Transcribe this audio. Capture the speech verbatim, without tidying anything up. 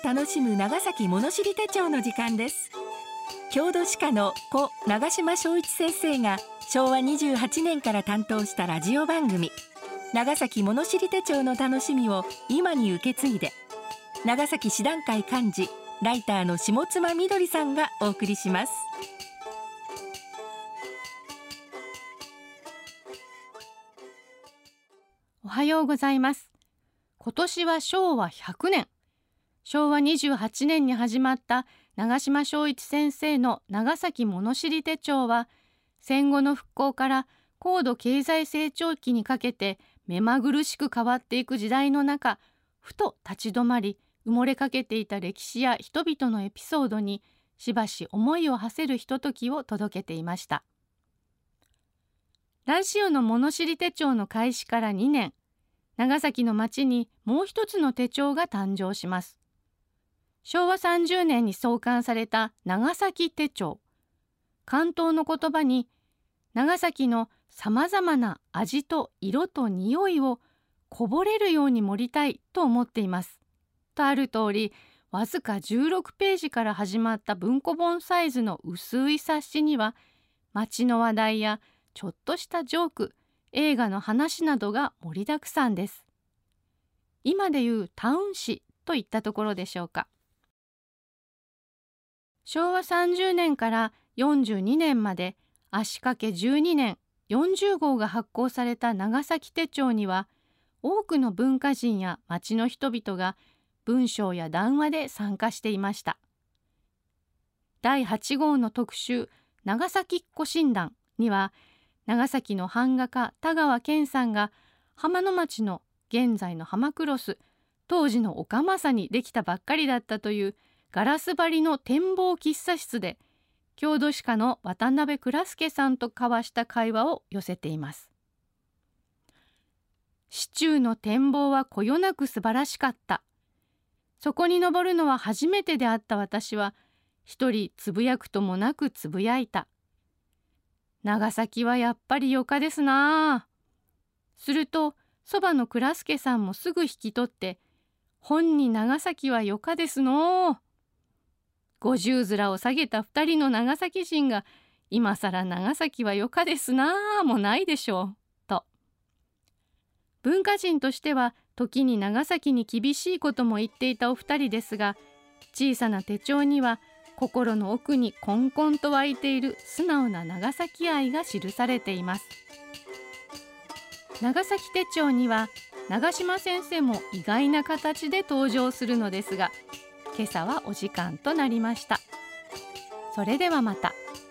楽しむ長崎物知り手帳の時間です。郷土史家の故長島昭一先生がしょうわにじゅうはちねんから担当したラジオ番組、長崎物知り手帳の楽しみを今に受け継いで、長崎師団会幹事ライターの下妻みどりさんがお送りします。 おはようございます。今年はしょうわひゃくねん。しょうわにじゅうはちねんに始まった長島昭一先生の長崎物知り手帳は、戦後の復興から高度経済成長期にかけて目まぐるしく変わっていく時代の中、ふと立ち止まり、埋もれかけていた歴史や人々のエピソードにしばし思いを馳せるひとときを届けていました。ラジオの物知り手帳の開始からにねん、長崎の町にもう一つの手帳が誕生します。しょうわさんじゅうねんに創刊された長崎手帳。関東の言葉に長崎のさまざまな味と色と匂いをこぼれるように盛りたいと思っています。とある通り、わずかじゅうろくページから始まった文庫本サイズの薄い冊子には、町の話題やちょっとしたジョーク、映画の話などが盛りだくさんです。今でいうタウン誌といったところでしょうか。しょうわさんじゅうねんからよんじゅうにねんまで足掛けじゅうにねん、よんじゅうごうが発行された長崎手帳には、多くの文化人や町の人々が文章や談話で参加していました。だいはちごうの特集、長崎っ子診断には、長崎の版画家田川健さんが浜の町の現在の浜クロス、当時の岡政にできたばっかりだったというガラス張りの展望喫茶室で、郷土史家の渡辺倉助さんと交わした会話を寄せています。市中の展望はこよなく素晴らしかった。そこに登るのは初めてであった私は、一人つぶやくともなくつぶやいた。長崎はやっぱりよかですなあ。すると、そばの倉助さんもすぐ引き取って、本に長崎はよかですのう。五十面を下げた二人の長崎人が、今さら長崎はよかですなあもないでしょう、と。文化人としては、時に長崎に厳しいことも言っていたお二人ですが、小さな手帳には、心の奥にこんこんと湧いている素直な長崎愛が記されています。長崎手帳には長島先生も意外な形で登場するのですが、今朝はお時間となりました。それではまた。